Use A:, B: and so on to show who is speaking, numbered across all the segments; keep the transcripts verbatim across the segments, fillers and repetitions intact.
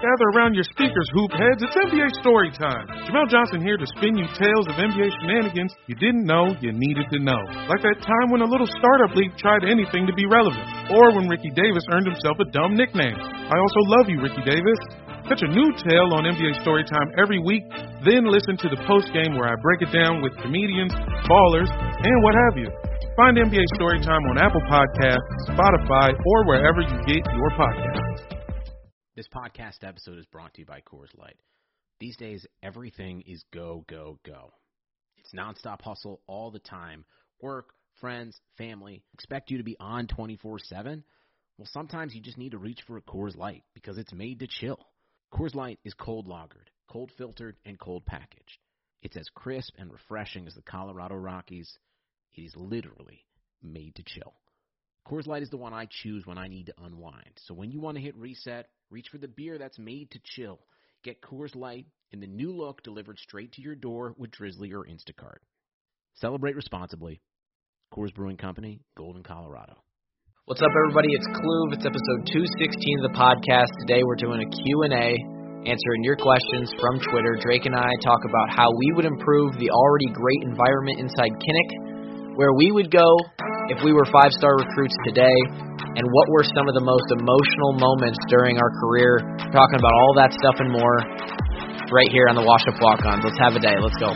A: Gather around your speakers, hoop heads. It's N B A story time. Jamel Johnson here to spin you tales of N B A shenanigans you didn't know you needed to know. Like that time when a little startup league tried anything to be relevant. Or when Ricky Davis earned himself a dumb nickname. I also love you, Ricky Davis. Catch a new tale on N B A Storytime every week, then listen to the post-game where I break it down with comedians, ballers, and what have you. Find N B A Storytime on Apple Podcasts, Spotify, or wherever you get your podcasts.
B: This podcast episode is brought to you by Coors Light. These days, everything is go, go, go. It's nonstop hustle all the time. Work, friends, family, expect you to be on twenty-four seven. Well, sometimes you just need to reach for a Coors Light because it's made to chill. Coors Light is cold lagered, cold filtered, and cold packaged. It's as crisp and refreshing as the Colorado Rockies. It is literally made to chill. Coors Light is the one I choose when I need to unwind. So when you want to hit reset, reach for the beer that's made to chill. Get Coors Light in the new look delivered straight to your door with Drizzly or Instacart. Celebrate responsibly. Coors Brewing Company, Golden, Colorado.
C: What's up, everybody? It's Kluve. It's episode two sixteen of the podcast. Today we're doing a Q and A, answering your questions from Twitter. Drake and I talk about how we would improve the already great environment inside Kinnick, where we would go if we were five-star recruits today, and what were some of the most emotional moments during our career. We're talking about all that stuff and more right here on the Wash Up Walk-Ons. Let's have a day. Let's go.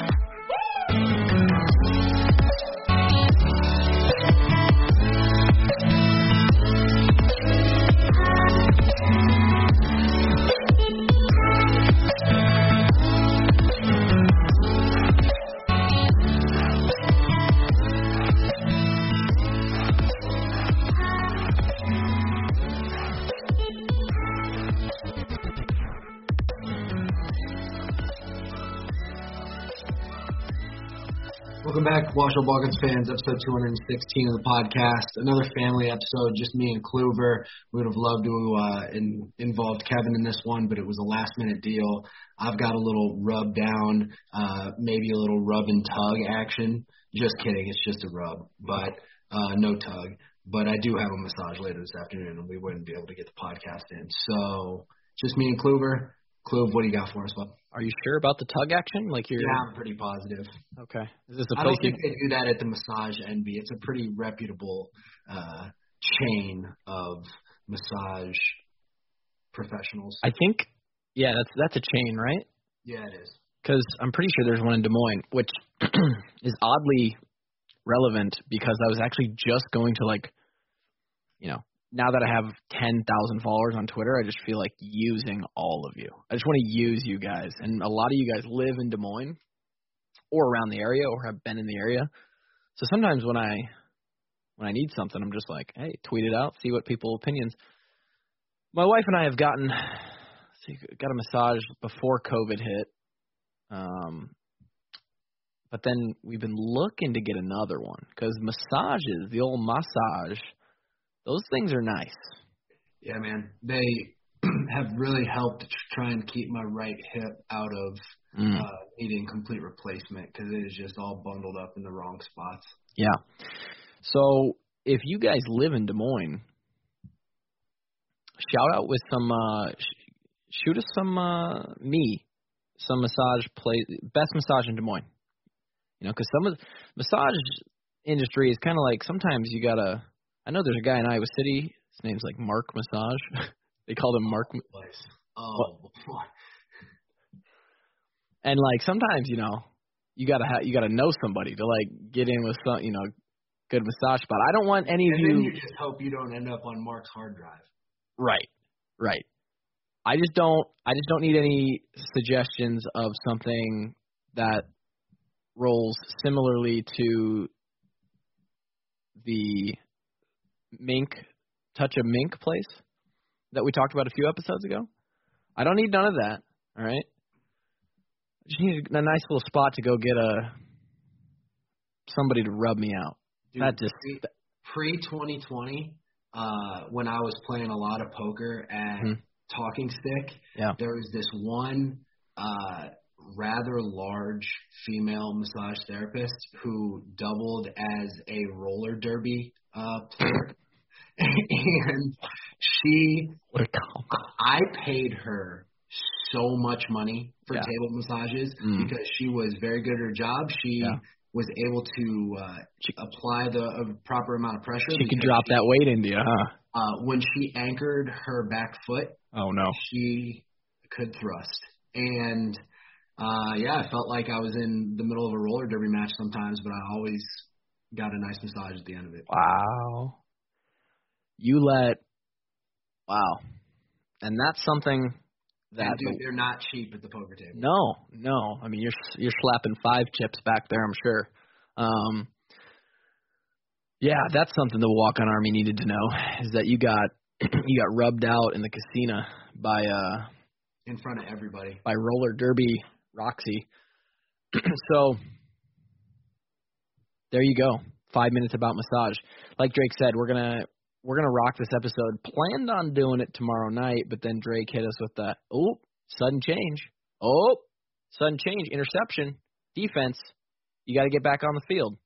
D: Welcome back, Wash Up Walk-Ons fans, episode two sixteen of the podcast. Another family episode, just me and Kluver. We would have loved to uh, in, involve Kevin in this one, but it was a last-minute deal. I've got a little rub down, uh, maybe a little rub and tug action. Just kidding, it's just a rub, but uh, no tug. But I do have a massage later this afternoon, and we wouldn't be able to get the podcast in. So just me and Kluver. Kluve, what do you got for us, bud?
C: Are you sure about the tug action? Like you're
D: Yeah, I'm pretty positive.
C: Okay. Is this a
D: I
C: place
D: don't think
C: you...
D: they do that at the Massage N B. It's a pretty reputable uh, chain of massage professionals.
C: I think, yeah, that's that's a chain, right?
D: Yeah, it is. Because
C: I'm pretty sure there's one in Des Moines, which is oddly relevant because I was actually just going to, like, you know, now that I have ten thousand followers on Twitter, I just feel like using all of you. I just want to use you guys. And a lot of you guys live in Des Moines or around the area or have been in the area. So sometimes when I when I need something, I'm just like, hey, tweet it out, see what people's opinions. My wife and I have gotten see, got a massage before COVID hit. Um, but then we've been looking to get another one because massages, the old massage, those things are nice.
D: Yeah, man. They have really helped to try and keep my right hip out of mm. uh, needing complete replacement because it is just all bundled up in the wrong spots.
C: Yeah. So if you guys live in Des Moines, shout out with some, uh, sh- shoot us some, uh, me, some massage place, best massage in Des Moines. You know, because some of the massage industry is kind of like sometimes you got to, I know there's a guy in Iowa City. His name's like Mark Massage. They called him Mark.
D: Oh, boy.
C: And like sometimes, you know, you gotta ha- you gotta know somebody to like get in with some, you know, good massage spot. I don't want any
D: and
C: of you.
D: And then you just hope you don't end up on Mark's hard drive.
C: Right, right. I just don't. I just don't need any suggestions of something that rolls similarly to the Mink, Touch of Mink place that we talked about a few episodes ago. I don't need none of that, all right? I just need a nice little spot to go get a somebody to rub me out.
D: Dude,
C: that just
D: pre twenty twenty, uh, when I was playing a lot of poker at mm-hmm. Talking Stick,
C: yeah.
D: there was this one uh, rather large female massage therapist who doubled as a roller derby uh, player. and she,
C: what a combo.
D: I paid her so much money for
C: yeah.
D: table massages
C: mm.
D: because she was very good at her job. She
C: yeah.
D: was able to uh,
C: she,
D: apply the uh, proper amount of pressure.
C: She could drop she, that weight into you, huh?
D: Uh, when she anchored her back foot,
C: oh no,
D: she could thrust. And uh, yeah, I felt like I was in the middle of a roller derby match sometimes, but I always got a nice massage at the end of it.
C: Wow. You let, wow. And that's something that.
D: And dude, they're not cheap at the poker table.
C: No, no. I mean, you're you're slapping five chips back there, I'm sure. Um, yeah, that's something the walk-on army needed to know, is that you got you got rubbed out in the casino by uh
D: in front of everybody
C: by roller derby Roxy. So there you go. Five minutes about massage. Like Drake said, we're gonna we're gonna rock this episode. Planned on doing it tomorrow night, but then Drake hit us with the oh sudden change. Oh sudden change, interception, defense. You got to get back on the field.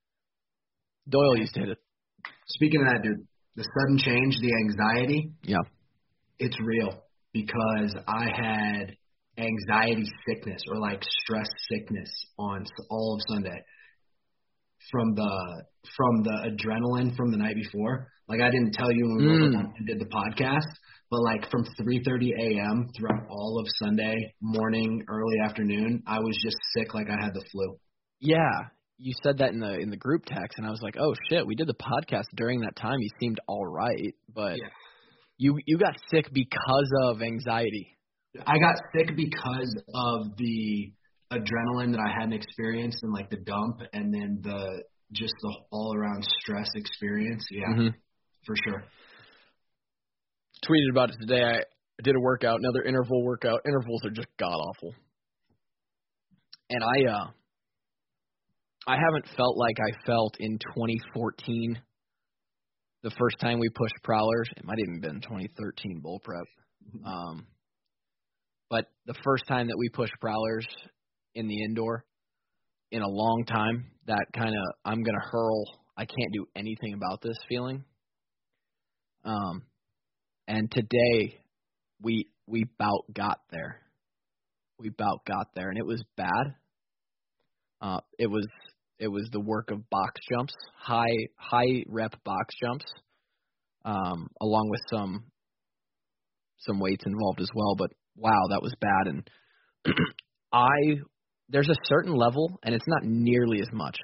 C: Doyle used to hit it.
D: Speaking of that, dude, the sudden change, the anxiety.
C: Yeah,
D: it's real because I had anxiety sickness or like stress sickness on all of Sunday. From the from the adrenaline from the night before. Like I didn't tell you when we mm. did the podcast, but like from three thirty a.m. throughout all of Sunday morning, early afternoon, I was just sick like I had the flu.
C: Yeah, you said that in the in the group text, and I was like, oh shit, we did the podcast during that time. You seemed all right, but
D: yeah.
C: you you got sick because of anxiety.
D: I got sick because of the adrenaline that I hadn't experienced and like the dump and then the just the all around stress experience. Yeah, mm-hmm. for sure.
C: Tweeted about it today. I did a workout, another interval workout. Intervals are just god awful. And I uh I haven't felt like I felt in twenty fourteen the first time we pushed prowlers. It might have even been twenty thirteen bull prep. Um but the first time that we pushed prowlers in the indoor in a long time, that kind of I'm going to hurl, I can't do anything about this feeling. Um, and today we we about got there. We about got there, and it was bad. Uh, it was it was the work of box jumps, high high rep box jumps, um, along with some some weights involved as well. But wow, that was bad, and I. There's a certain level, and it's not nearly as much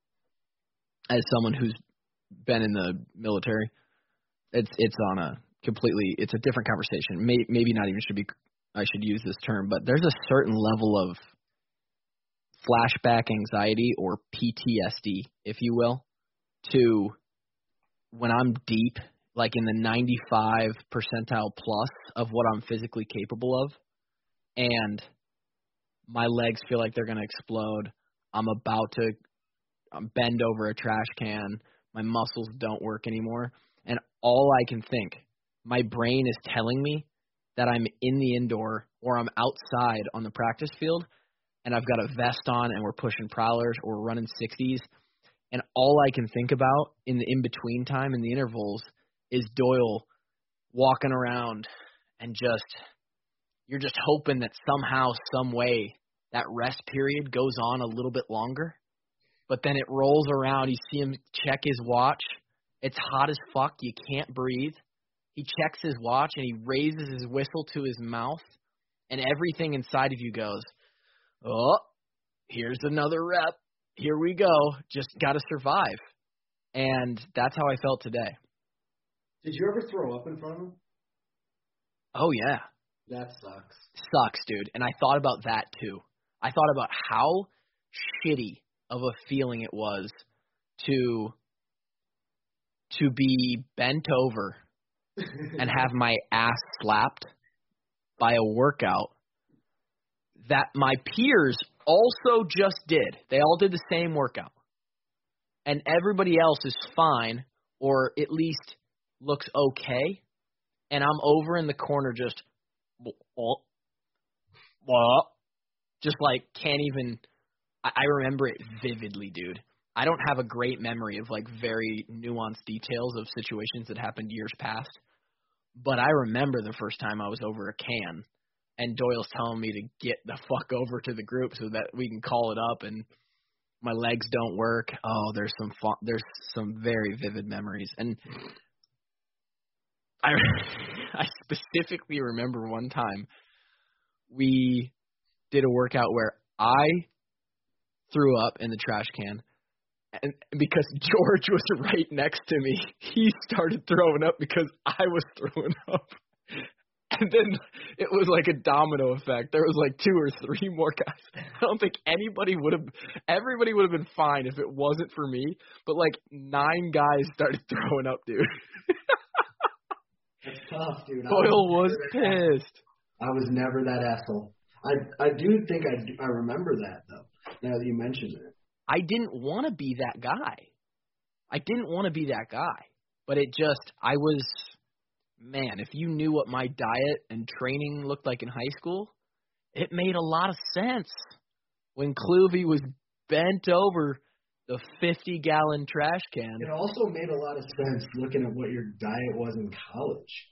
C: as someone who's been in the military. It's it's on a completely, it's a different conversation. May, maybe not even should be, I should use this term, but there's a certain level of flashback anxiety or P T S D, if you will, to when I'm deep, like in the ninety-five percentile plus of what I'm physically capable of, and my legs feel like they're going to explode. I'm about to bend over a trash can. My muscles don't work anymore. And all I can think, my brain is telling me that I'm in the indoor or I'm outside on the practice field and I've got a vest on and we're pushing prowlers or we're running sixties. And all I can think about in the in-between time in the intervals is Doyle walking around and just, you're just hoping that somehow, some way, that rest period goes on a little bit longer, but then it rolls around. You see him check his watch. It's hot as fuck. You can't breathe. He checks his watch, and he raises his whistle to his mouth, and everything inside of you goes, oh, here's another rep. Here we go. Just got to survive. And that's how I felt today.
D: Did you ever throw up in front of him?
C: Oh, yeah.
D: That sucks.
C: Sucks, dude. And I thought about that, too. I thought about how shitty of a feeling it was to to be bent over and have my ass slapped by a workout that my peers also just did. They all did the same workout. And everybody else is fine or at least looks okay. And I'm over in the corner just oh, oh, just like can't even – I remember it vividly, dude. I I don't have a great memory of like very nuanced details of situations that happened years past. But I remember the first time I was over a can, and Doyle's telling me to get the fuck over to the group so that we can call it up, and my legs don't work. Oh, there's some fun, there's some very vivid memories, and I I specifically remember one time we did a workout where I threw up in the trash can, and because George was right next to me, he started throwing up because I was throwing up. And then it was like a domino effect. There was like two or three more guys. I don't think anybody would have – everybody would have been fine if it wasn't for me. But like nine guys started throwing up, dude.
D: That's tough, dude.
C: Doyle was pissed.
D: I was never that asshole. I I do think I, do, I remember that, though, now that you mentioned it.
C: I didn't want to be that guy. I didn't want to be that guy. But it just – I was – man, if you knew what my diet and training looked like in high school, it made a lot of sense when Cluvy was bent over the fifty-gallon trash can.
D: It also made a lot of sense looking at what your diet was in college.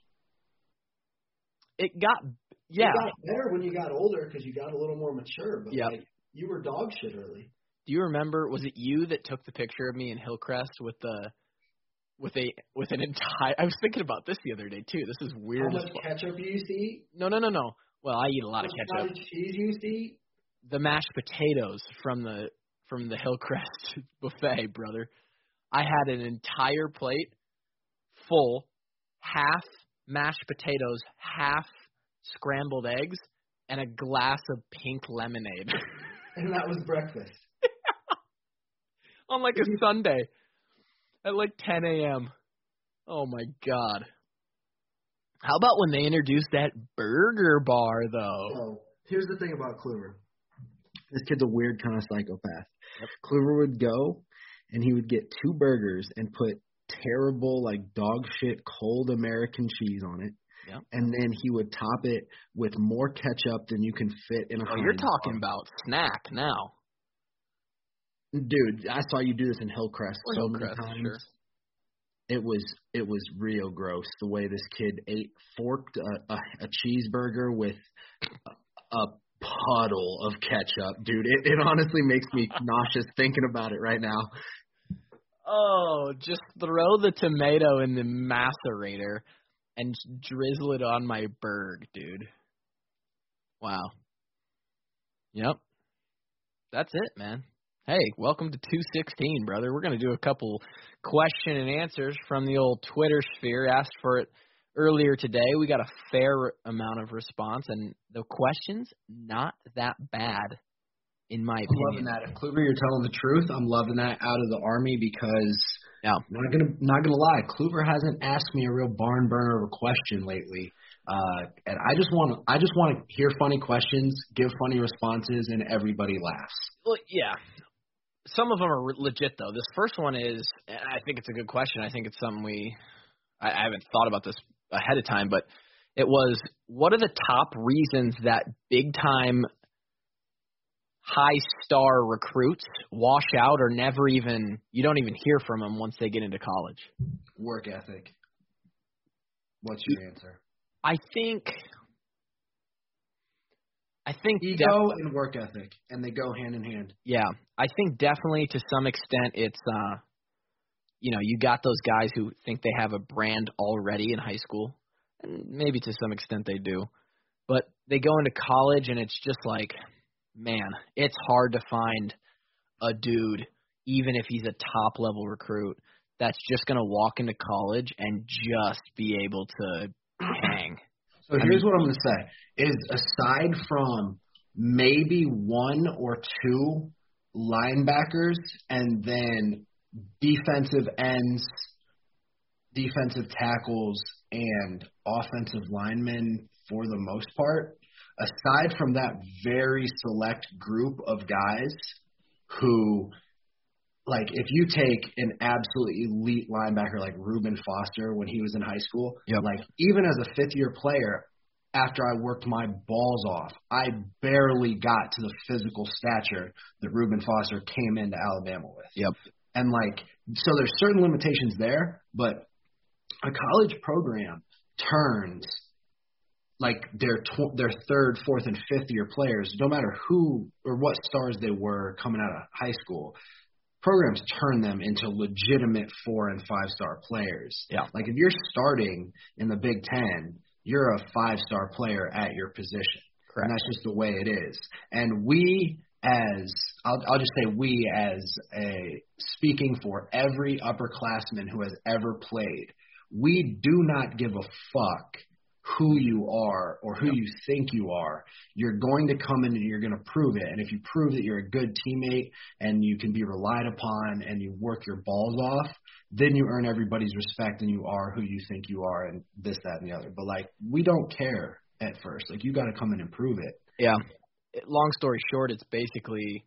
C: It got, yeah.
D: It got better when you got older because you got a little more mature, but
C: yep.
D: like, you were dog shit early.
C: Do you remember, was it you that took the picture of me in Hillcrest with the – With a with an entire, I was thinking about this the other day too. This is weird.
D: How much ketchup you used to eat?
C: No, no, no, no. Well, I eat a lot
D: How
C: of
D: much
C: ketchup.
D: cottage cheese you used to eat?
C: The mashed potatoes from the from the Hillcrest buffet, brother. I had an entire plate full, half mashed potatoes, half scrambled eggs, and a glass of pink lemonade.
D: And that was breakfast.
C: On like a Sunday. At like ten a.m. Oh, my God. How about when they introduced that burger bar, though?
D: So, here's the thing about Kluver. This kid's a weird kind of psychopath.
C: Yep.
D: Kluver would go, and he would get two burgers and put terrible, like, dog shit cold American cheese on it.
C: Yep.
D: And then he would top it with more ketchup than you can fit in a
C: Oh, you're talking about snack now.
D: Dude, I saw you do this in Hillcrest
C: or
D: so
C: Hillcrest,
D: many times.
C: Sure.
D: It was it was real gross the way this kid ate forked a, a, a cheeseburger with a, a puddle of ketchup, dude. It it honestly makes me nauseous thinking about it right now.
C: Oh, just throw the tomato in the macerator and drizzle it on my burg, dude. Wow. Yep. That's it, man. Hey, welcome to two sixteen, brother. We're going to do a couple question and answers from the old Twitter sphere. Asked for it earlier today. We got a fair amount of response, and the questions, not that bad, in my opinion.
D: I'm loving that. If Kluver, you're telling the truth, I'm loving that out of the Army because
C: yeah.
D: not gonna not gonna lie, Kluver hasn't asked me a real barn burner of a question lately. Uh, and I just want I just want to hear funny questions, give funny responses, and everybody laughs.
C: Well, yeah. Some of them are legit, though. This first one is, I think it's a good question. I think it's something we, I, I haven't thought about this ahead of time, but it was, what are the top reasons that big-time high-star recruits wash out or never even, you don't even hear from them once they get into college?
D: Work ethic. What's your answer?
C: I think... I think
D: ego
C: def-
D: and work ethic, and they go hand in hand.
C: Yeah, I think definitely to some extent it's, uh, you know, you got those guys who think they have a brand already in high school, and maybe to some extent they do, but they go into college and it's just like, man, it's hard to find a dude, even if he's a top-level recruit, that's just going to walk into college and just be able to hang.
D: So here's what I'm going to say, is aside from maybe one or two linebackers and then defensive ends, defensive tackles, and offensive linemen for the most part, aside from that very select group of guys who, like, if you take an absolutely elite linebacker like Reuben Foster when he was in high school,
C: yep.
D: like, even as a fifth-year player, after I worked my balls off, I barely got to the physical stature that Reuben Foster came into Alabama with.
C: Yep.
D: And, like, so there's certain limitations there, but a college program turns, like, their tw- their third, fourth, and fifth-year players, no matter who or what stars they were coming out of high school, programs turn them into legitimate four- and five-star players.
C: Yeah.
D: Like, if you're starting in the Big Ten, you're a five-star player at your position.
C: Correct.
D: And that's just the way it is. And we as I'll, I'll just say we as a speaking for every upperclassman who has ever played, we do not give a fuck who you are or who
C: yep.
D: you think you are. You're going to come in and you're going to prove it. And if you prove that you're a good teammate and you can be relied upon and you work your balls off, then you earn everybody's respect and you are who you think you are and this, that, and the other. But, like, we don't care at first. Like, you got to come in and prove it.
C: Yeah. Long story short, it's basically,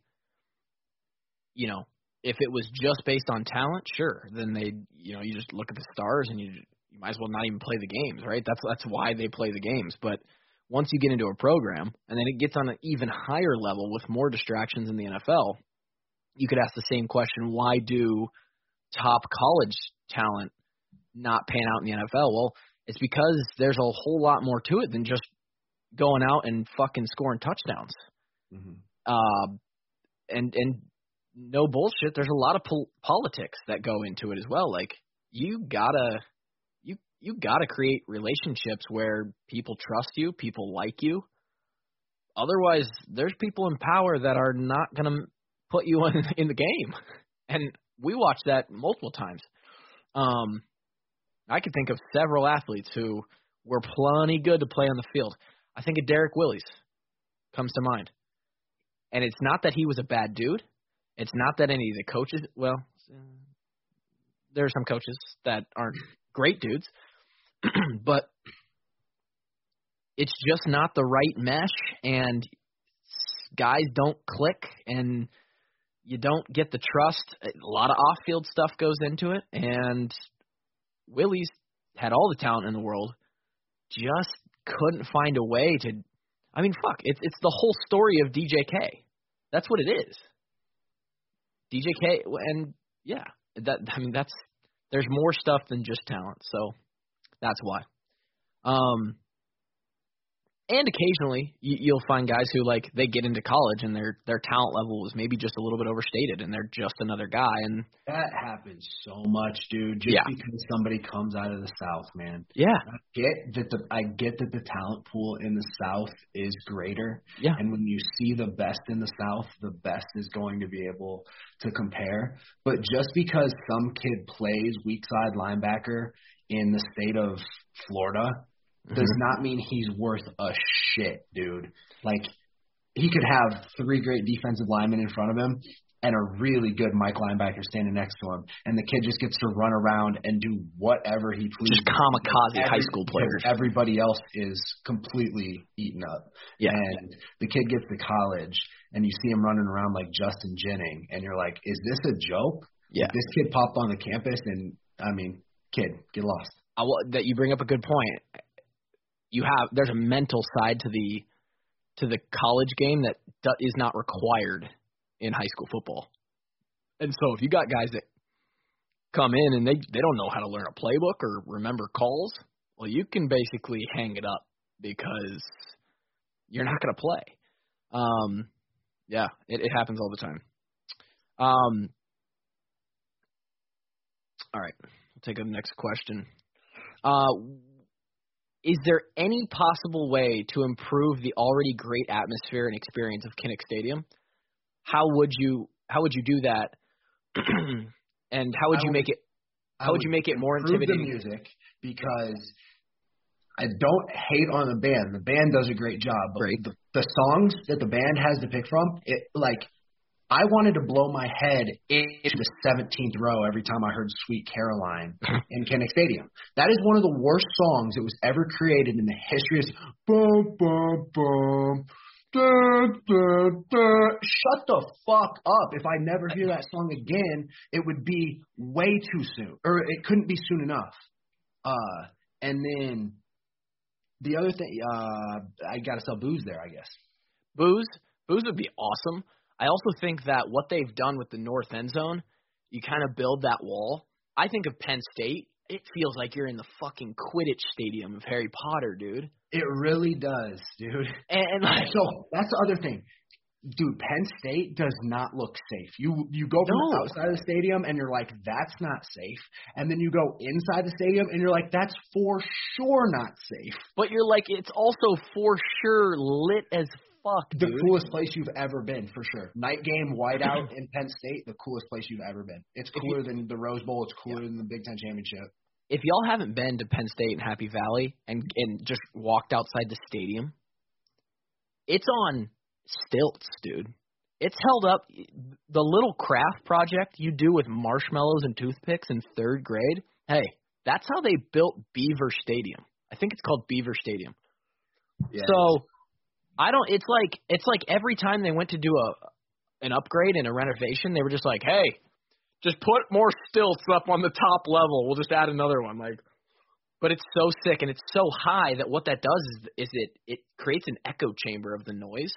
C: you know, if it was just based on talent, sure, then they, you know, you just look at the stars and you you might as well not even play the games, right? That's that's why they play the games. But once you get into a program and then it gets on an even higher level with more distractions in the N F L, you could ask the same question: why do top college talent not pan out in the N F L? Well, it's because there's a whole lot more to it than just going out and fucking scoring touchdowns. Mm-hmm. Uh, and and no bullshit, there's a lot of pol- politics that go into it as well. Like, you gotta you you gotta create relationships where people trust you, people like you. Otherwise, there's people in power that are not gonna put you in, in the game. And we watched that multiple times. Um, I can think of several athletes who were plenty good to play on the field. I think of Derek Willis comes to mind. And it's not that he was a bad dude. It's not that any of the coaches, well, there are some coaches that aren't great dudes, but it's just not the right mesh, and guys don't click, and you don't get the trust. A lot of off-field stuff goes into it, and Willie's had all the talent in the world, just couldn't find a way to – I mean, fuck, it's it's the whole story of D J K. That's what it is. D J K, and yeah, that I mean, that's – there's more stuff than just talent, so that's why. Um, and occasionally you, you'll find guys who, like, they get into college and their their talent level is maybe just a little bit overstated and they're just another guy. And
D: that happens so much, dude. Just
C: yeah.
D: because somebody comes out of the South, man.
C: Yeah.
D: I get that the I get that the talent pool in the South is greater.
C: Yeah.
D: And when you see the best in the South, the best is going to be able to compare. But just because some kid plays weak side linebacker in the state of Florida does mm-hmm. not mean he's worth a shit, dude. Like, he could have three great defensive linemen in front of him and a really good Mike linebacker standing next to him, and the kid just gets to run around and do whatever he pleases.
C: Just kamikaze
D: Every,
C: high school players.
D: Everybody else is completely eaten up.
C: Yeah.
D: And the kid gets to college, and you see him running around like Justin Jennings, and you're like, is this a joke?
C: Yeah.
D: Like, this kid popped on the campus, and, I mean, kid, get lost.
C: I, that you bring up a good point. You have there's a mental side to the to the college game that do, is not required in high school football. And so if you got guys that come in and they they don't know how to learn a playbook or remember calls, well, you can basically hang it up because you're not going to play. Um, yeah, it, it happens all the time. Um, all right, we'll take a next question. Uh, Is there any possible way to improve the already great atmosphere and experience of Kinnick Stadium? How would you how would you do that? And how would
D: I
C: you
D: would,
C: make it how would, would you make it more intimidating?
D: The music, because I don't hate on the band. The band does a great job, but
C: great.
D: The, the songs that the band has to pick from, it like I wanted to blow my head into the seventeenth row every time I heard Sweet Caroline in Kinnick Stadium. That is one of the worst songs that was ever created in the history of boom, boom, boom, da, da, da. Shut the fuck up. If I never hear that song again, it would be way too soon. Or it couldn't be soon enough. Uh, and then the other thing, uh, I got to sell booze there, I guess.
C: Booze? Booze would be awesome. I also think that what they've done with the north end zone you kind of build that wall. I think of Penn State. It feels like you're in the fucking Quidditch stadium of Harry Potter, dude.
D: It really does, dude.
C: And, and like,
D: so that's the other thing. Dude, Penn State does not look safe. You you go from
C: No.
D: the outside of the stadium and you're like, that's not safe. And then you go inside the stadium and you're like, that's for sure not safe.
C: but you're like, it's also for sure lit as fuck,
D: The
C: dude.
D: coolest place you've ever been, for sure. Night game, whiteout in Penn State, the coolest place you've ever been. It's cooler than the Rose Bowl. It's cooler than the Big Ten Championship.
C: If y'all haven't been to Penn State and Happy Valley and and just walked outside the stadium, it's on stilts, dude. It's held up. The little craft project you do with marshmallows and toothpicks in third grade, hey, that's how they built Beaver Stadium. I think it's called Beaver Stadium.
D: Yeah.
C: So I don't. It's like it's like every time they went to do a an upgrade and a renovation, they were just like, hey, just put more stilts up on the top level. We'll just add another one. Like, but it's so sick and it's so high that what that does is is it it creates an echo chamber of the noise.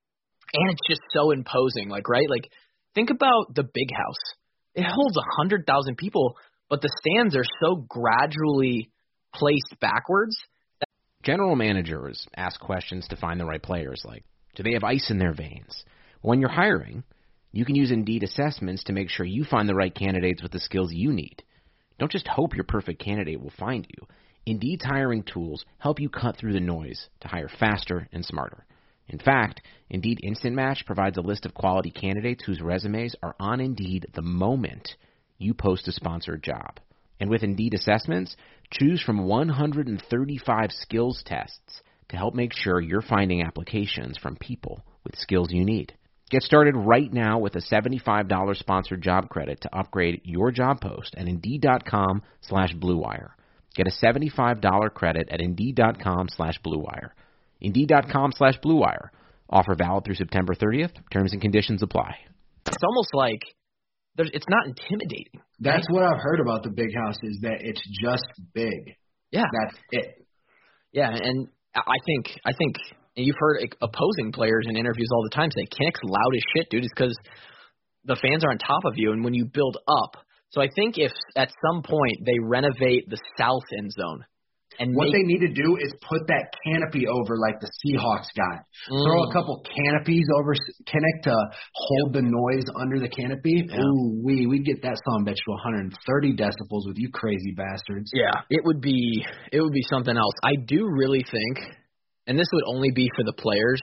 C: And it's just so imposing, like, right? Like, think about the Big House. It holds one hundred thousand people, but the stands are so gradually placed backwards.
B: General managers ask questions to find the right players, like, do they have ice in their veins? When you're hiring, you can use Indeed assessments to make sure you find the right candidates with the skills you need. Don't just hope your perfect candidate will find you. Indeed's hiring tools help you cut through the noise to hire faster and smarter. In fact, Indeed Instant Match provides a list of quality candidates whose resumes are on Indeed the moment you post a sponsored job. And with Indeed assessments, choose from one hundred thirty-five skills tests to help make sure you're finding applications from people with skills you need. Get started right now with a seventy-five dollars sponsored job credit to upgrade your job post at Indeed.com slash Blue Wire. Get a seventy-five dollars credit at Indeed.com slash Blue Wire. Indeed.com slash Blue Wire. Offer valid through September thirtieth. Terms and conditions apply.
C: It's almost like there's, it's not intimidating.
D: That's what I've heard about the Big House is that it's just big.
C: Yeah.
D: That's it.
C: Yeah, and I think I think and you've heard opposing players in interviews all the time say Kinnick's loud as shit, dude. It's because the fans are on top of you, and when you build up. So I think if at some point they renovate the south end zone. And
D: what
C: make,
D: they need to do is put that canopy over like the Seahawks got.
C: Mm.
D: Throw a couple canopies over Kinnick to hold the noise under the canopy.
C: Yeah.
D: Ooh, we we'd get that son bitch to one hundred thirty decibels with you crazy bastards.
C: Yeah, it would be it would be something else. I do really think, and this would only be for the players,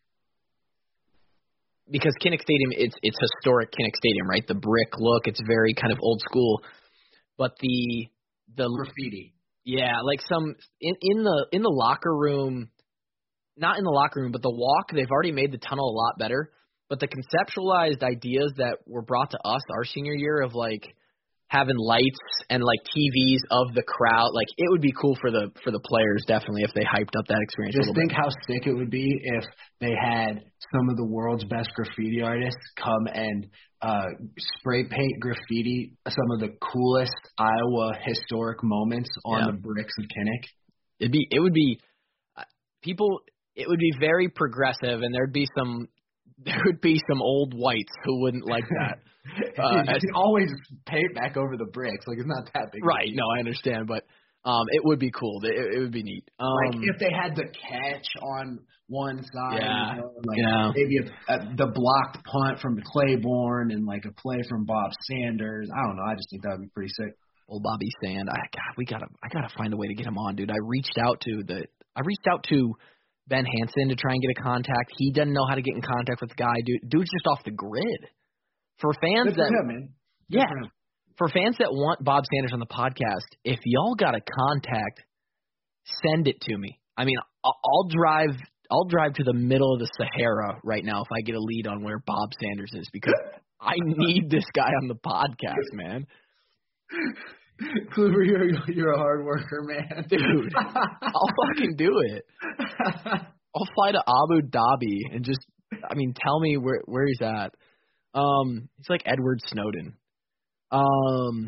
C: because Kinnick Stadium, it's it's historic Kinnick Stadium, right? The brick look, it's very kind of old school, but the the
D: Graffiti.
C: Yeah, like some in, in the in the locker room, not in the locker room, but the walk, they've already made the tunnel a lot better. But the conceptualized ideas that were brought to us our senior year of like having lights and like T Vs of the crowd, like it would be cool for the for the players definitely if they hyped up that experience.
D: Just
C: a little
D: think
C: bit.
D: how sick it would be if they had some of the world's best graffiti artists come and uh, spray paint graffiti some of the coolest Iowa historic moments on
C: Yeah.
D: the bricks of Kinnick.
C: It'd be it would be uh, people. It would be very progressive, and there'd be some there would be some old whites who wouldn't like that. Uh,
D: you can always paint back over the bricks. Like, it's not that big.
C: Right. No, I understand, but um, it would be cool. It, it would be neat. Um,
D: Like, if they had the catch on one side,
C: Yeah,
D: you know, like
C: yeah.
D: maybe a, a, the blocked punt from Claiborne and, like, a play from Bob Sanders. I don't know. I just think that would be pretty sick.
C: old Bobby Sand. I God, we gotta I gotta find a way to get him on, dude. I reached out to the I reached out to Ben Hansen to try and get a contact. He doesn't know how to get in contact with the guy. Dude, dude's just off the grid. For fans
D: Good for
C: that
D: him, man. Good
C: yeah,
D: for him.
C: for fans that want Bob Sanders on the podcast, if y'all got a contact, send it to me. I mean, I'll, I'll drive. I'll drive to the middle of the Sahara right now if I get a lead on where Bob Sanders is, because I need this guy on the podcast, man.
D: Kluber, you're you're a hard worker, man.
C: Dude, I'll fucking do it. I'll fly to Abu Dhabi and just, I mean, tell me where where he's at. Um, he's like Edward Snowden. Um,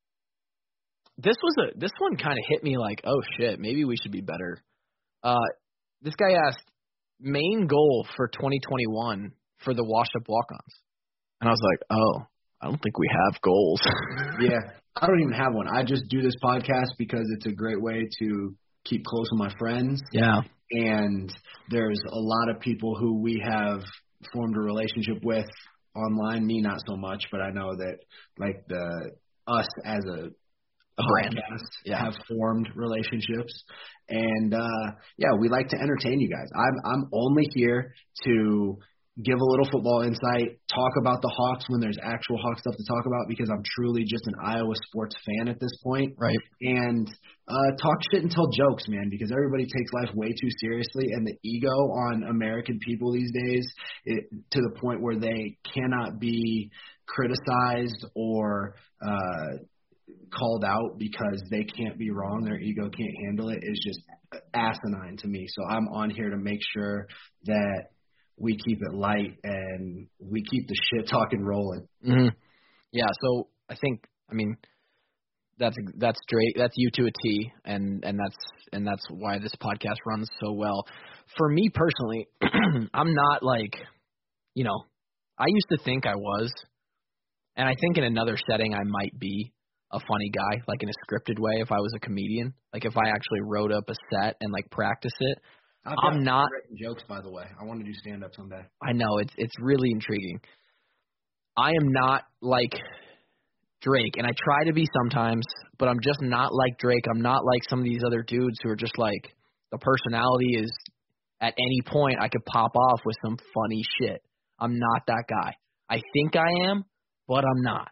C: this was a this one kind of hit me like, oh shit, maybe we should be better. Uh, this guy asked main goal for twenty twenty-one for the washed up walk-ons, and I was like, oh, I don't think we have goals.
D: Yeah, I don't even have one. I just do this podcast because it's a great way to keep close with my friends.
C: Yeah.
D: And there's a lot of people who we have formed a relationship with online. Me, not so much, but I know that like the us as a podcast
C: yeah.
D: have formed relationships. And uh, yeah, we like to entertain you guys. I'm I'm only here to give a little football insight, talk about the Hawks when there's actual Hawks stuff to talk about, because I'm truly just an Iowa sports fan at this point.
C: Right.
D: And uh, talk shit and tell jokes, man, because everybody takes life way too seriously, and the ego on American people these days, it, to the point where they cannot be criticized or uh, called out because they can't be wrong. Their ego can't handle it. Is just asinine to me. So I'm on here to make sure that we keep it light and we keep the shit talking rolling.
C: Mm-hmm. Yeah, so I think, I mean, that's that's Drake, that's you to a T, and and that's and that's why this podcast runs so well. For me personally, I'm not like, you know, I used to think I was, and I think in another setting I might be a funny guy, like in a scripted way. If I was a comedian, like if I actually wrote up a set and like practice it.
D: I've
C: I'm not
D: written jokes, by the way. I want to do stand up someday.
C: I know it's it's really intriguing. I am not like Drake, and I try to be sometimes, but I'm just not like Drake. I'm not like some of these other dudes who are just like, the personality is at any point I could pop off with some funny shit. I'm not that guy. I think I am, but I'm not.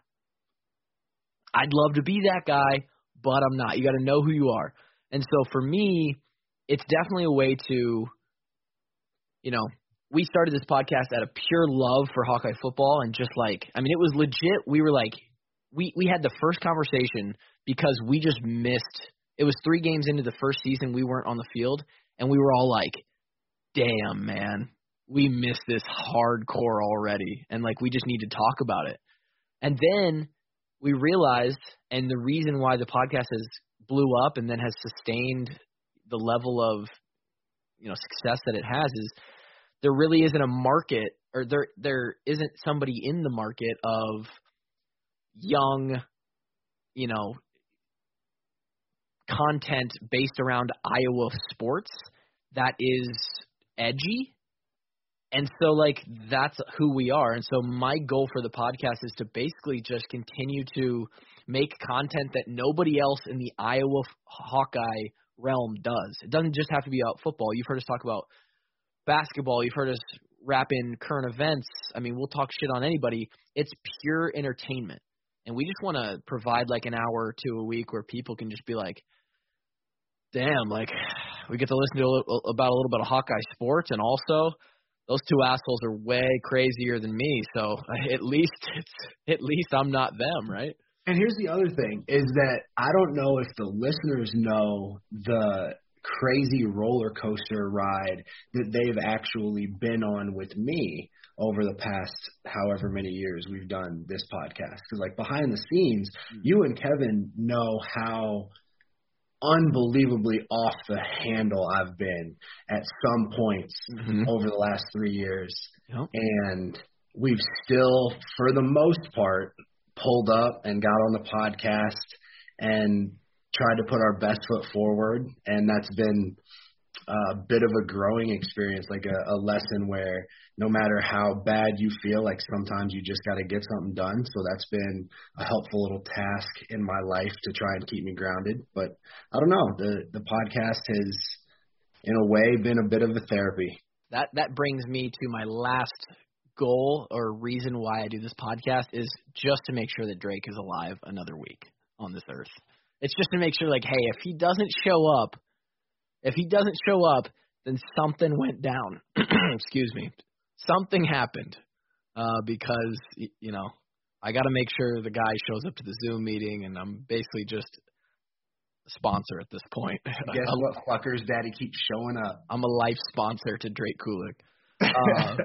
C: I'd love to be that guy, but I'm not. You got to know who you are. And so for me, it's definitely a way to, you know, we started this podcast out of pure love for Hawkeye football, and just like, I mean, it was legit. We were like, we, we had the first conversation because we just missed, it was three games into the first season we weren't on the field, and we were all like, damn, man, we missed this hardcore already, and like we just need to talk about it. And then we realized, and the reason why the podcast has blew up and then has sustained the level of, you know, success that it has, is there really isn't a market, or there there isn't somebody in the market of young, you know, content based around Iowa sports that is edgy. And so, like, that's who we are. And so my goal for the podcast is to basically just continue to make content that nobody else in the Iowa Hawkeye realm does. It doesn't just have to be about football. You've heard us talk about basketball. You've heard us wrap in current events. I mean, we'll talk shit on anybody. It's pure entertainment. And we just want to provide like an hour or two a week where people can just be like, damn, like we get to listen to a little, about a little bit of Hawkeye sports, and also those two assholes are way crazier than me. So at least it's at least I'm not them, right?
D: And here's the other thing, is that I don't know if the listeners know the crazy roller coaster ride that they've actually been on with me over the past however many years we've done this podcast. Because, like, behind the scenes, mm-hmm. you and Kevin know how unbelievably off the handle I've been at some points mm-hmm. over the last three years.
C: Yep.
D: And we've still, for the most part, pulled up and got on the podcast and tried to put our best foot forward. And that's been a bit of a growing experience, like a, a lesson where no matter how bad you feel, like sometimes you just got to get something done. So that's been a helpful little task in my life to try and keep me grounded. But I don't know, the, the podcast has in a way been a bit of a therapy.
C: That, that brings me to my last goal or reason why I do this podcast, is just to make sure that Drake is alive another week on this earth. It's just to make sure, like, hey, if he doesn't show up, if he doesn't show up, then something went down. Excuse me. Something happened uh, because, you know, I got to make sure the guy shows up to the Zoom meeting, and I'm basically just a sponsor at this point.
D: Guess what, fuckers? Daddy keeps showing up.
C: I'm a life sponsor to Drake Kulik. Uh,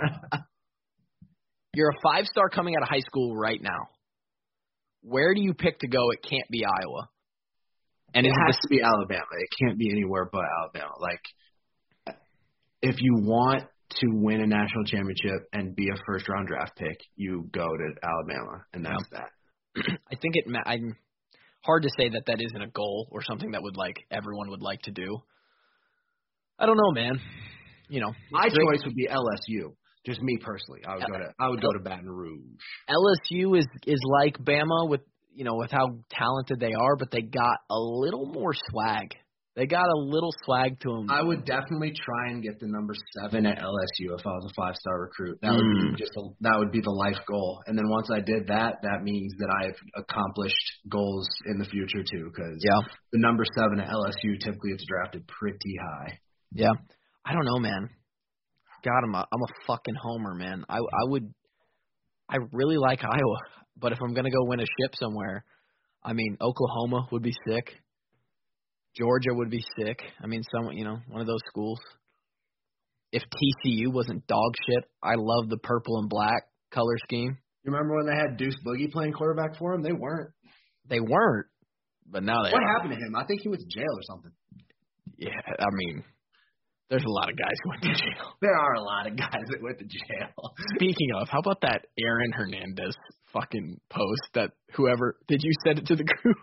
C: you're a five-star coming out of high school right now. Where do you pick to go? It can't be Iowa.
D: And it has to be Alabama. It can't be anywhere but Alabama. Like, if you want to win a national championship and be a first-round draft pick, you go to Alabama, and that's yeah.
C: that. I think it. I'm hard to say that that isn't a goal or something that would like everyone would like to do. I don't know, man. You know,
D: my choice would be L S U. Just me personally, I would go to I would go to Baton Rouge.
C: L S U is is like Bama with you know with how talented they are, but they got a little more swag. They got a little swag to them.
D: I would definitely try and get the number seven at L S U if I was a five-star recruit. That would
C: mm.
D: be just a, that would be the life goal. And then once I did that, that means that I've accomplished goals in the future too. Because
C: yeah.
D: the number seven at L S U typically it's drafted pretty high.
C: Yeah, I don't know, man. God, I'm a I'm a fucking homer, man. I I would, I really like Iowa, but if I'm gonna go win a ship somewhere, I mean Oklahoma would be sick. Georgia would be sick. I mean, some, you know, one of those schools. If T C U wasn't dog shit, I love the purple and black color scheme.
D: You remember when they had Deuce Boogie playing quarterback for them? They weren't.
C: They weren't, but now they
D: What
C: are.
D: happened to him? I think he went to jail or something.
C: Yeah, I mean, there's a lot of guys who went to jail.
D: There are a lot of guys that went to jail.
C: Speaking of, how about that Aaron Hernandez fucking post that whoever, did you send it to the group?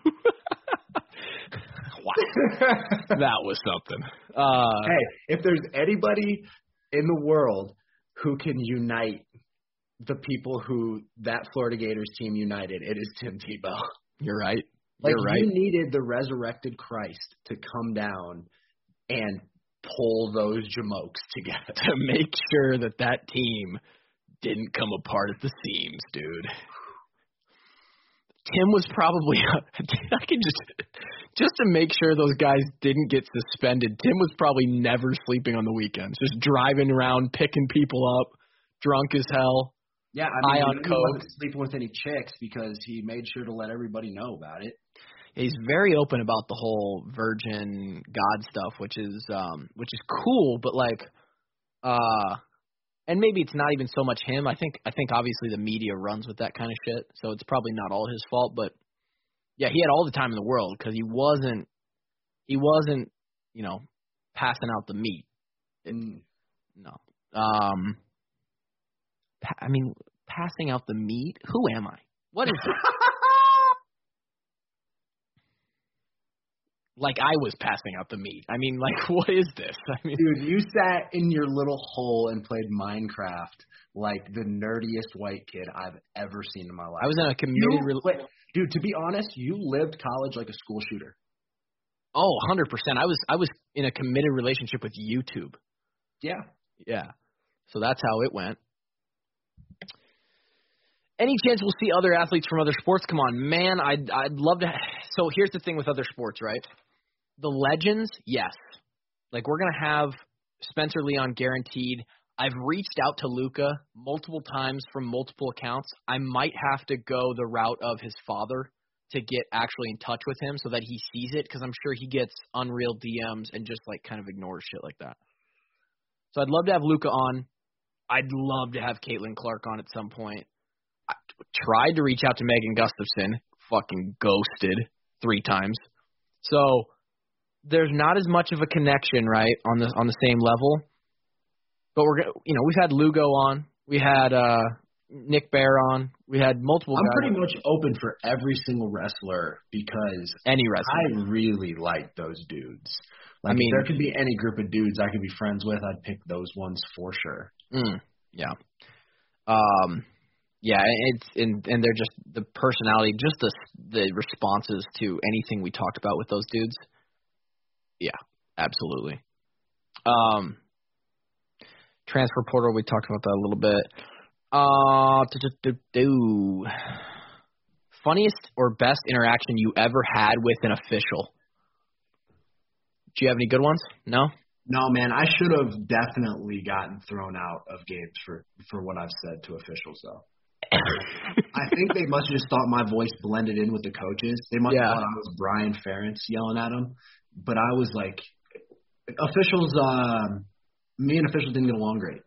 C: Wow. That was something. Uh,
D: hey, if there's anybody in the world who can unite the people who that Florida Gators team united, it is Tim Tebow.
C: You're right.
D: Like,
C: You're right.
D: you needed the resurrected Christ to come down and pull those jamokes together.
C: To make sure that that team didn't come apart at the seams, dude. Tim was probably, I can just, just to make sure those guys didn't get suspended, Tim was probably never sleeping on the weekends, just driving around, picking people up, drunk as hell.
D: Yeah, I mean,
C: high on
D: he
C: coke.
D: wasn't sleeping with any chicks because he made sure to let everybody know about it.
C: He's very open about the whole virgin God stuff, which is, um, which is cool, but like, uh, and maybe it's not even so much him. I think I think obviously the media runs with that kind of shit, so it's probably not all his fault. But yeah, he had all the time in the world because he wasn't he wasn't you know passing out the meat.
D: And
C: no, um, pa- I mean passing out the meat. Who am I? What is it? Like I was passing out the meat. I mean, like, what is this? I mean,
D: dude, you sat in your little hole and played Minecraft like the nerdiest white kid I've ever seen in my life.
C: I was in a committed
D: you,
C: re-
D: Dude, to be honest, you lived college like a school shooter.
C: Oh, one hundred percent. I was I was in a committed relationship with YouTube.
D: Yeah.
C: Yeah. So that's how it went. Any chance we'll see other athletes from other sports? Come on, man. I'd I'd love to. So here's the thing with other sports, right? The legends, yes. Like, we're going to have Spencer Leon guaranteed. I've reached out to Luka multiple times from multiple accounts. I might have to go the route of his father to get actually in touch with him so that he sees it, because I'm sure he gets unreal D Ms and just, like, kind of ignores shit like that. So I'd love to have Luka on. I'd love to have Caitlin Clark on at some point. I tried to reach out to Megan Gustafson. Fucking ghosted three times. So there's not as much of a connection, right, on the on the same level. But we're gonna, you know, we've had Lugo on, we had uh, Nick Bear on, we had multiple.
D: I'm
C: guys
D: pretty
C: on.
D: much open for every single wrestler because
C: any wrestler.
D: I really like those dudes. Like,
C: I mean,
D: if there could be any group of dudes I could be friends with, I'd pick those ones for sure.
C: Mm, yeah. Um. Yeah, it's and and they're just the personality, just the the responses to anything we talked about with those dudes. Yeah, absolutely. Um, transfer portal, we talked about that a little bit. Uh, do, do, do. Funniest or best interaction you ever had with an official? Do you have any good ones? No?
D: No, man, I should have definitely gotten thrown out of games for, for what I've said to officials, though. I think they must have just thought my voice blended in with the coaches. They must
C: yeah.
D: have thought I was Brian Ferentz yelling at them. But I was like, officials, um, me and officials didn't get along great.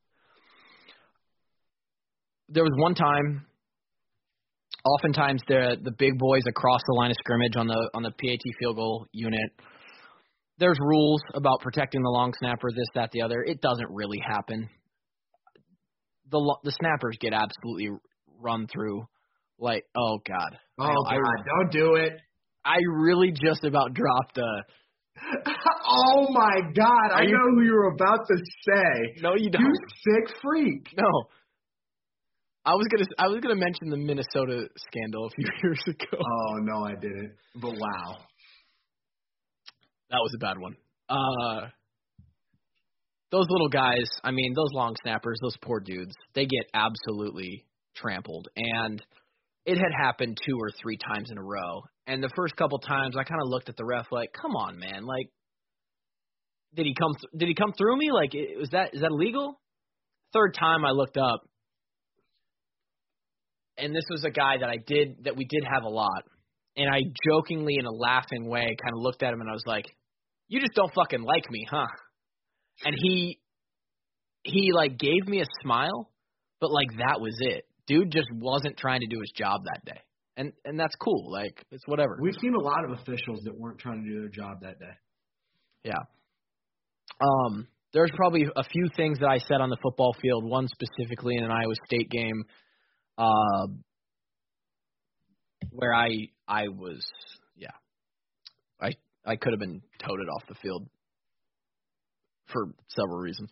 C: There was one time, oftentimes, the the big boys across the line of scrimmage on the on the P A T field goal unit there's rules about protecting the long snapper, this, that, the other. It doesn't really happen. The lo- the snappers get absolutely run through. Like, oh, God.
D: Oh,
C: I,
D: God,
C: I,
D: don't do it.
C: I really just about dropped a...
D: Oh, my God.
C: Are
D: I
C: you-
D: know who you were about to say.
C: No, you don't.
D: You sick freak.
C: No. I was gonna I was gonna mention the Minnesota scandal a few years ago.
D: Oh, no, I didn't. But wow.
C: That was a bad one. Uh, those little guys, I mean, those long snappers, those poor dudes, they get absolutely trampled. And it had happened two or three times in a row. And the first couple times, I kind of looked at the ref like, "Come on, man! Like, did he come? Th- did he come through me? Like, was that is that illegal?" Third time, I looked up, and this was a guy that I did that we did have a lot. And I jokingly, in a laughing way, kind of looked at him and I was like, "You just don't fucking like me, huh?" And he, he like gave me a smile, but like that was it. Dude just wasn't trying to do his job that day, and and that's cool. Like it's whatever.
D: We've seen a lot of officials that weren't trying to do their job that day.
C: Yeah. Um. There's probably a few things that I said on the football field. One specifically in an Iowa State game, uh, where I I was yeah, I I could have been toted off the field for several reasons.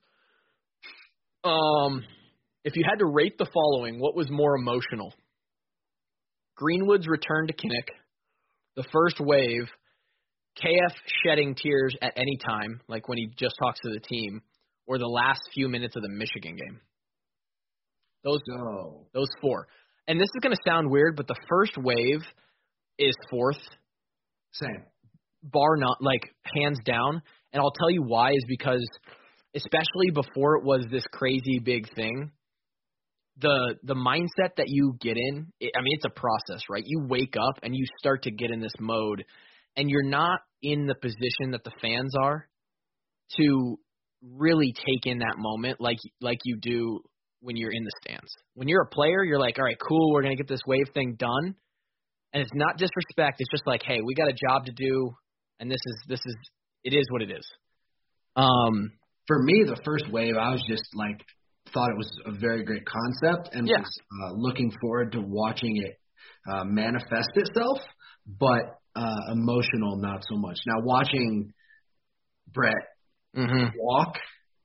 C: Um, if you had to rate the following, what was more emotional? Greenwood's return to Kinnick, the first wave, K F shedding tears at any time, like when he just talks to the team, or the last few minutes of the Michigan game. Those
D: So,
C: those four. And this is going to sound weird, but the first wave is fourth,
D: same.
C: bar not, like hands down. And I'll tell you why is because, especially before it was this crazy big thing, the the mindset that you get in, it, I mean, it's a process, right? You wake up and you start to get in this mode, and you're not in the position that the fans are to really take in that moment like like you do when you're in the stands. When you're a player, you're like, all right, cool, we're going to get this wave thing done. And it's not disrespect. It's just like, hey, we got a job to do, and this is this is it is what it is. Um,
D: For me, the first wave, I was just like, thought it was a very great concept and
C: Yeah.
D: was uh, looking forward to watching it uh, manifest itself, but uh, emotional, not so much. Now, watching Brett
C: mm-hmm.
D: walk,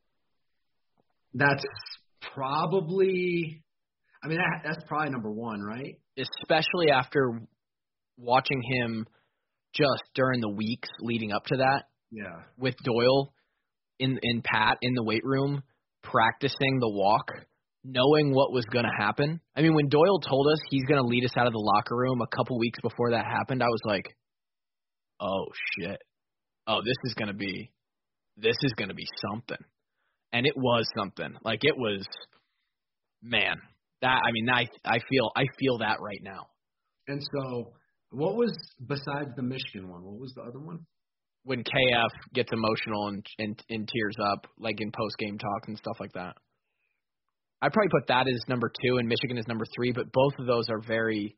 D: that's probably, I mean, that, that's probably number one, right?
C: Especially after watching him just during the weeks leading up to that
D: Yeah.
C: with Doyle in in Pat in the weight room practicing the walk, knowing what was going to happen. I mean, when Doyle told us he's going to lead us out of the locker room a couple weeks before that happened, I was like, oh shit. Oh, this is going to be this is going to be something. And it was something. Like it was, man, that, I mean, I, I feel, I feel that right now.
D: And so, what was, besides the Michigan one, what was the other one?
C: When K F gets emotional and, and, and tears up, like in post-game talks and stuff like that. I'd probably put that as number two and Michigan as number three, but both of those are very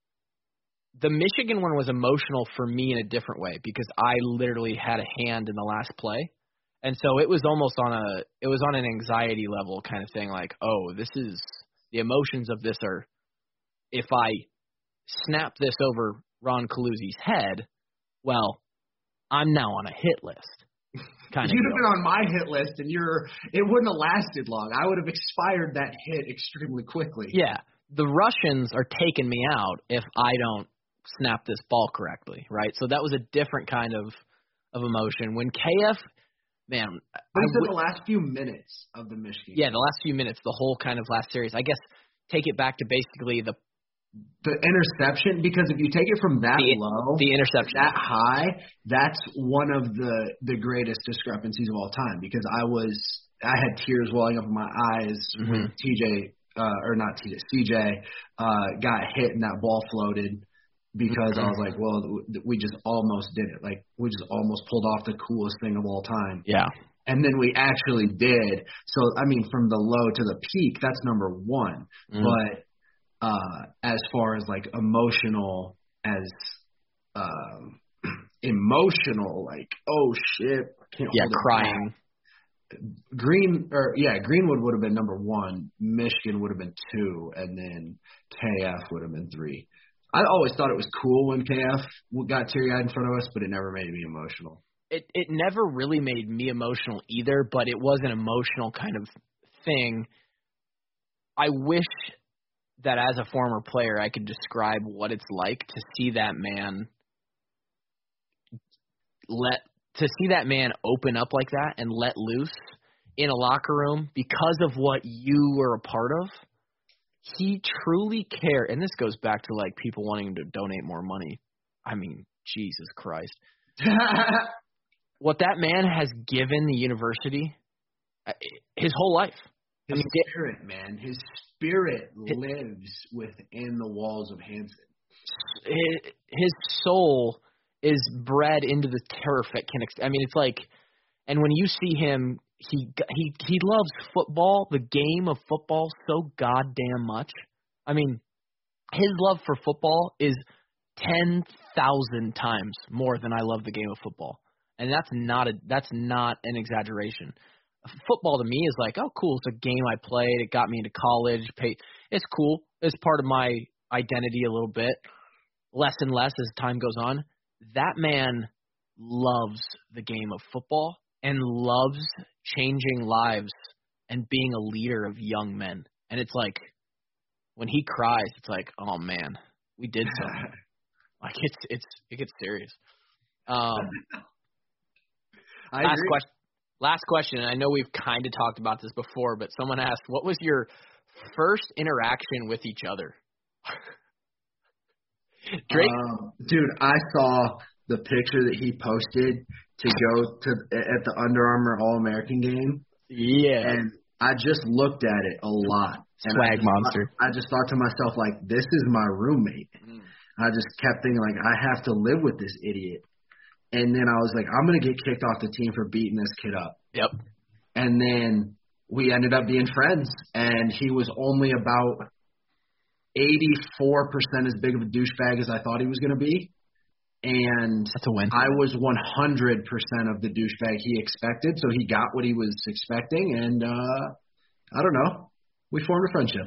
C: – the Michigan one was emotional for me in a different way because I literally had a hand in the last play. And so it was almost on a – it was on an anxiety level kind of thing like, oh, this is – the emotions of this are – if I snap this over Ron Calusi's head, well – I'm now on a hit list. Kind
D: You'd
C: of
D: have been on my hit list, and you're it wouldn't have lasted long. I would have expired that hit extremely quickly.
C: Yeah, the Russians are taking me out if I don't snap this ball correctly, right? So that was a different kind of of emotion. When K F, man,
D: But
C: I
D: it's in
C: would,
D: the last few minutes of the Michigan.
C: yeah, the last few minutes, the whole kind of last series. I guess take it back to basically the
D: The interception, because if you take it from that
C: the,
D: low,
C: the interception.
D: that high, that's one of the the greatest discrepancies of all time. Because I was, I had tears welling up in my eyes
C: Mm-hmm.
D: when T J, uh, or not T J, C J, uh, got hit and that ball floated. Because
C: Mm-hmm.
D: I was like, well, we just almost did it. Like we just almost pulled off the coolest thing of all time.
C: Yeah.
D: And then we actually did. So I mean, from the low to the peak, that's number one.
C: Mm.
D: But Uh, as far as like emotional as um, emotional, like, oh shit, I can't
C: yeah,
D: hold it
C: crying.
D: back. Green or yeah, Greenwood would have been number one. Michigan would have been two, and then K F would have been three. I always thought it was cool when K F got teary-eyed in front of us, but it never made me emotional.
C: It it never really made me emotional either, but it was an emotional kind of thing. I wish that as a former player, I could describe what it's like to see that man let to see that man open up like that and let loose in a locker room because of what you were a part of. He truly cared, and this goes back to like people wanting to donate more money. I mean, Jesus Christ. What that man has given the university his whole life.
D: His
C: I mean,
D: spirit, man. His spirit his, lives within the walls of Hanson.
C: His, his soul is bred into the turf at Kinnick. I mean, it's like, and when you see him, he he he loves football, the game of football, so goddamn much. I mean, his love for football is ten thousand times more than I love the game of football, and that's not a that's not an exaggeration. Football to me is like, oh, cool, it's a game I played. It got me into college. Pay, it's cool. It's part of my identity a little bit. Less and less as time goes on. That man loves the game of football and loves changing lives and being a leader of young men. And it's like, when he cries, it's like, oh man, we did something. Like it's it's it gets serious. Um,
D: I
C: last
D: agree.
C: question. Last question, and I know we've kind of talked about this before, but someone asked, what was your first interaction with each other? Drake?
D: Um, dude, I saw the picture that he posted to go to at the Under Armour All-American game.
C: Yeah.
D: And I just looked at it a lot. And
C: Swag
D: I just,
C: monster.
D: I, I just thought to myself, like, this is my roommate. Mm. I just kept thinking, like, I have to live with this idiot. And then I was like, I'm going to get kicked off the team for beating this kid up.
C: Yep.
D: And then we ended up being friends. And he was only about eighty-four percent as big of a douchebag as I thought he was going to be. And
C: that's a win.
D: I was one hundred percent of the douchebag he expected. So he got what he was expecting. And uh, I don't know. We formed a friendship.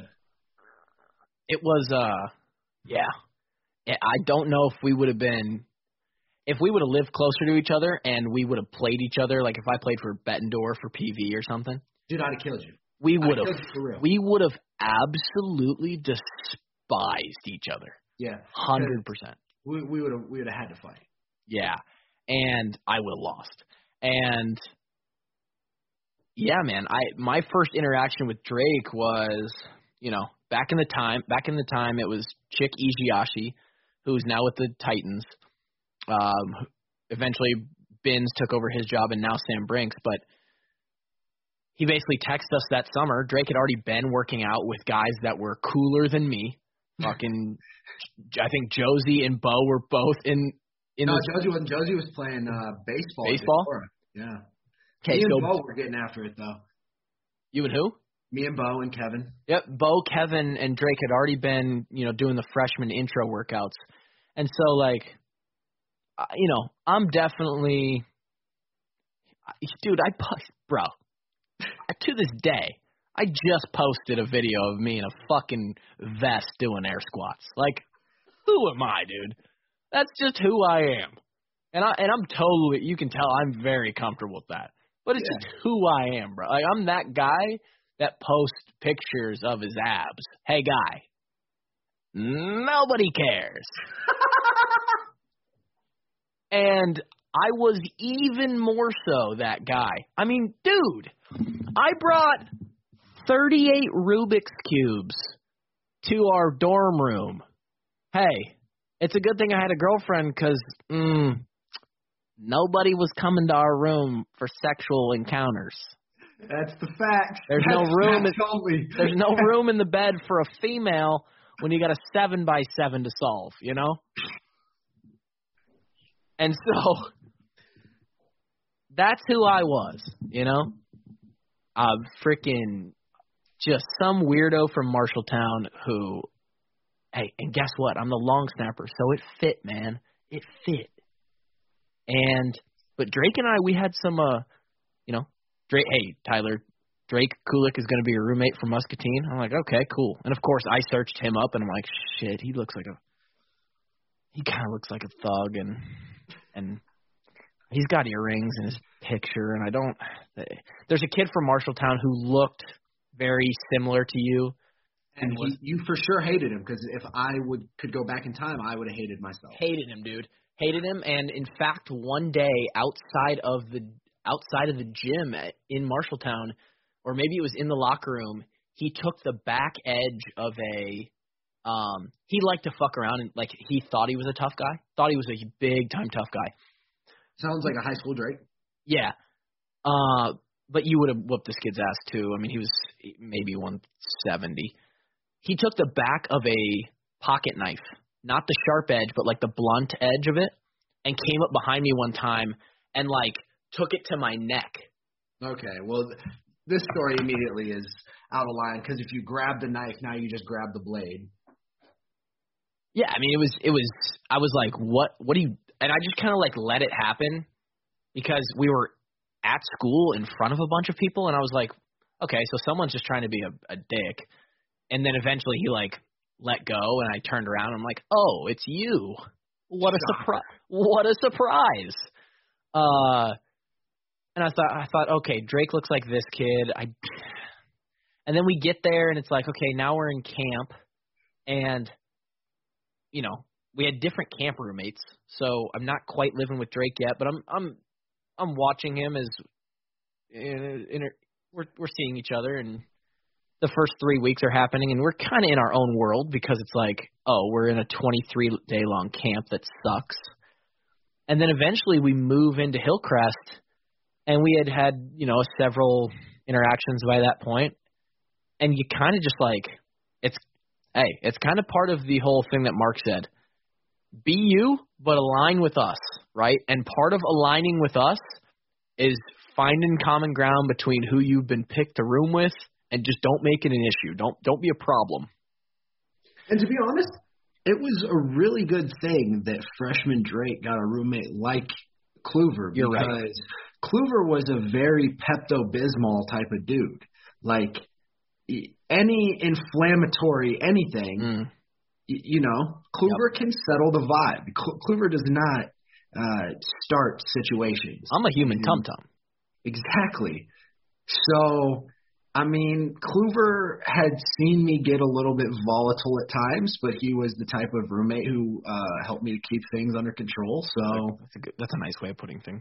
C: It was, uh, yeah. I don't know if we would have been. If we would have lived closer to each other and we would have played each other, like if I played for Bettendorf for P V or something,
D: dude, I'd have killed you.
C: We would have, we would have absolutely despised each other.
D: Yeah,
C: hundred percent.
D: We we would have we would have had to fight.
C: Yeah, and I would have lost. And yeah, man, I my first interaction with Drake was, you know, back in the time, back in the time it was Chick Ijiashi, who's now with the Titans. Um, eventually, Binns took over his job, and now Sam Brinks. But he basically texted us that summer. Drake had already been working out with guys that were cooler than me. Fucking, I think Josie and Bo were both in. in
D: no,
C: the,
D: Josie wasn't. Josie was playing uh, baseball.
C: Baseball.
D: Before. Yeah.
C: Okay,
D: Me
C: so
D: and Bo were getting after it though.
C: You and who?
D: Me and Bo and Kevin.
C: Yep, Bo, Kevin, and Drake had already been, you know, doing the freshman intro workouts, and so like. You know, I'm definitely, dude, I, bro, to this day, I just posted a video of me in a fucking vest doing air squats. Like, who am I, dude? That's just who I am. And, I, and I'm totally, you can tell I'm very comfortable with that. But it's yeah. just who I am, bro. Like, I'm that guy that posts pictures of his abs. Hey, guy, nobody cares. And I was even more so that guy. I mean, dude, I brought thirty-eight Rubik's Cubes to our dorm room. Hey, it's a good thing I had a girlfriend because mm, nobody was coming to our room for sexual encounters.
D: That's the fact.
C: There's
D: That's
C: no room. In,
D: totally.
C: There's no room in the bed for a female when you got a seven by seven to solve, you know? And so that's who I was, you know? Uh, freaking just some weirdo from Marshalltown who, hey, and guess what? I'm the long snapper, so it fit, man. It fit. And but Drake and I, we had some, uh, you know, Drake. Hey, Tyler, Drake Kulik is going to be your roommate for Muscatine. I'm like, okay, cool. And of course, I searched him up, and I'm like, shit, he looks like a, he kind of looks like a thug, and and he's got earrings in his picture, and I don't. There's a kid from Marshalltown who looked very similar to you.
D: And he, you for sure hated him, because if I would could go back in time, I would have hated myself.
C: Hated him, dude. Hated him, and in fact, one day outside of the outside of the gym at, in Marshalltown, or maybe it was in the locker room, he took the back edge of a. Um, he liked to fuck around, and like he thought he was a tough guy. Thought he was a big time tough guy.
D: Sounds like a high school Drake.
C: Yeah. Uh, but you would have whooped this kid's ass too. I mean, he was maybe one seventy. He took the back of a pocket knife, not the sharp edge, but like the blunt edge of it, and came up behind me one time and like took it to my neck.
D: Okay, well, this story immediately is out of line, because if you grab the knife, now you just grab the blade.
C: Yeah, I mean, it was, it was, I was like, what, what do you, and I just kind of like let it happen, because we were at school in front of a bunch of people, and I was like, okay, so someone's just trying to be a, a dick. And then eventually he like let go, and I turned around, and I'm like, oh, it's you. What a surprise. What a surprise. Uh, and I thought, I thought, okay, Drake looks like this kid. I, and then we get there, and it's like, okay, now we're in camp, and, you know, we had different camp roommates, so I'm not quite living with Drake yet, but I'm, I'm, I'm watching him as, in, in, we're, we're seeing each other, and the first three weeks are happening, and we're kind of in our own world, because it's like, oh, we're in a twenty-three day long camp that sucks. And then eventually we move into Hillcrest, and we had had, you know, several interactions by that point. And you kind of just like, it's, hey, it's kind of part of the whole thing that Mark said. Be you, but align with us, right? And part of aligning with us is finding common ground between who you've been picked to room with, and just don't make it an issue. Don't don't be a problem.
D: And to be honest, it was a really good thing that freshman Drake got a roommate like Kluver.
C: You're
D: because
C: right.
D: Kluver was a very Pepto-Bismol type of dude. Like, any inflammatory anything,
C: Mm.
D: y- you know, Kluver
C: Yep.
D: can settle the vibe. Cl- Kluver does not uh, start situations.
C: I'm a human tum-tum.
D: Exactly. So, I mean, Kluver had seen me get a little bit volatile at times, but he was the type of roommate who uh, helped me to keep things under control. So
C: That's a good, that's a nice way of putting things.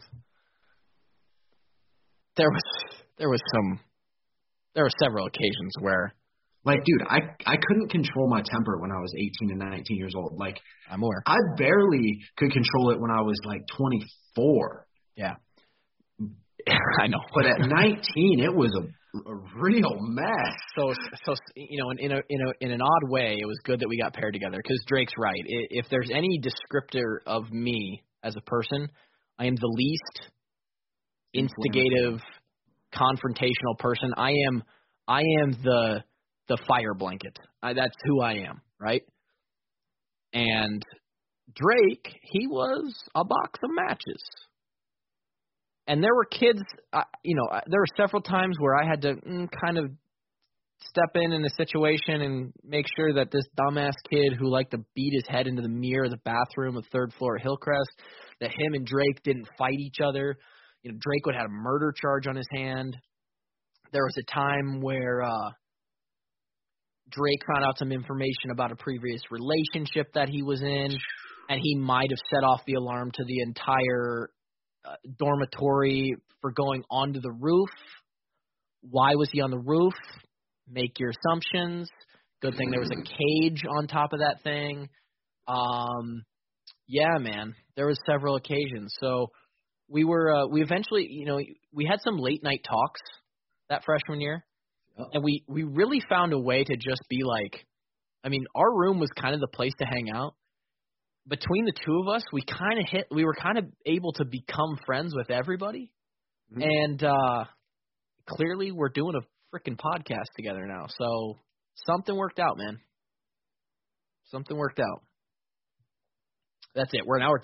C: There was there was some there were several occasions where,
D: like, dude, I I couldn't control my temper when I was eighteen and nineteen years old. Like,
C: I'm aware.
D: I barely could control it when I was like twenty-four.
C: Yeah. I know.
D: But at nineteen, it was a, a real mess.
C: So, so you know, in, in a in a in an odd way, it was good that we got paired together, because Drake's right. I- If there's any descriptor of me as a person, I am the least instigative, confrontational person. I am I am the the fire blanket. I, that's who I am, right? And Drake, he was a box of matches. And there were kids, uh, you know, uh, there were several times where I had to mm, kind of step in in a situation and make sure that this dumbass kid who liked to beat his head into the mirror of the bathroom of third floor at Hillcrest, that him and Drake didn't fight each other. You know, Drake would have a murder charge on his hand. There was a time where uh, Drake found out some information about a previous relationship that he was in, and he might have set off the alarm to the entire uh, dormitory for going onto the roof. Why was he on the roof? Make your assumptions. Good thing there was a cage on top of that thing. Um, yeah, man, there was several occasions. So we were, uh, we eventually, you know, we had some late night talks that freshman year, and we, we really found a way to just be like, I mean, our room was kind of the place to hang out. Between the two of us, we kind of hit, we were kind of able to become friends with everybody. Mm-hmm. And uh, clearly we're doing a freaking podcast together now. So something worked out, man. Something worked out. That's it. We're an hour deep.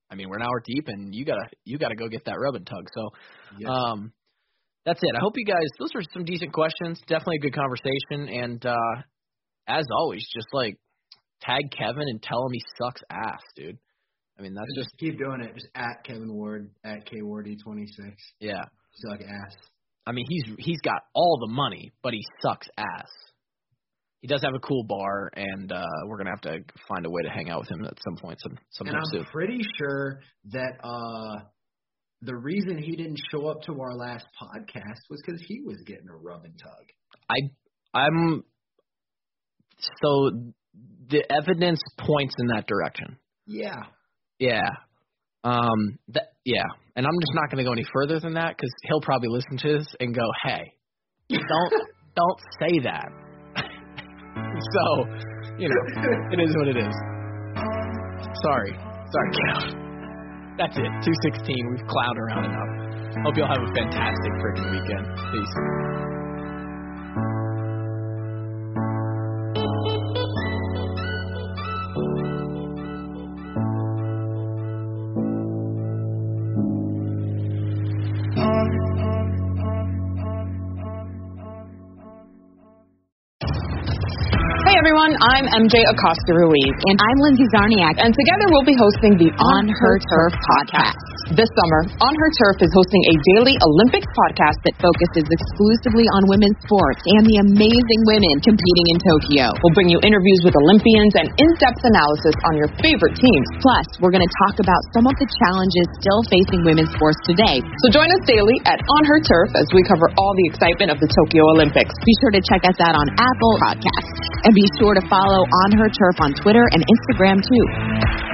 C: I mean, we're an hour deep, and you gotta you gotta go get that rub and tug. So,
D: Yes.
C: um, that's it. I hope you guys. Those were some decent questions. Definitely a good conversation. And uh, as always, just like tag Kevin and tell him he sucks ass, dude. I mean, that's
D: just,
C: just
D: keep doing it. Just at Kevin Ward at K Ward E twenty-six.
C: yeah.
D: Suck ass.
C: I mean, he's he's got all the money, but he sucks ass. He does have a cool bar, and uh, we're gonna have to find a way to hang out with him at some point, some sometime
D: And I'm
C: soon.
D: pretty sure that uh, the reason he didn't show up to our last podcast was because he was getting a rub and tug.
C: I I'm so the evidence points in that direction.
D: Yeah.
C: Yeah. Um. That yeah. And I'm just not gonna go any further than that because he'll probably listen to this and go, "Hey, don't don't say that." So, you know, it is what it is. Sorry. Sorry, Cal. That's it. two sixteen. We've clowned around enough. Hope y'all have a fantastic freaking weekend. Peace.
E: Hey everyone, I'm M J Acosta Ruiz.
F: And I'm Lindsay Zarniak.
E: And together we'll be hosting the
F: On Her Turf podcast.
E: This summer, On Her Turf is hosting a daily Olympics podcast that focuses exclusively on women's sports
F: And the amazing women competing in Tokyo.
E: We'll bring you interviews with Olympians and in-depth analysis on your favorite teams.
F: Plus, we're going to talk about some of the challenges still facing women's sports today.
E: So join us daily at On Her Turf as we cover all the excitement of the Tokyo Olympics.
F: Be sure to check us out on Apple Podcasts. And be sure to follow On Her Turf on Twitter and Instagram, too.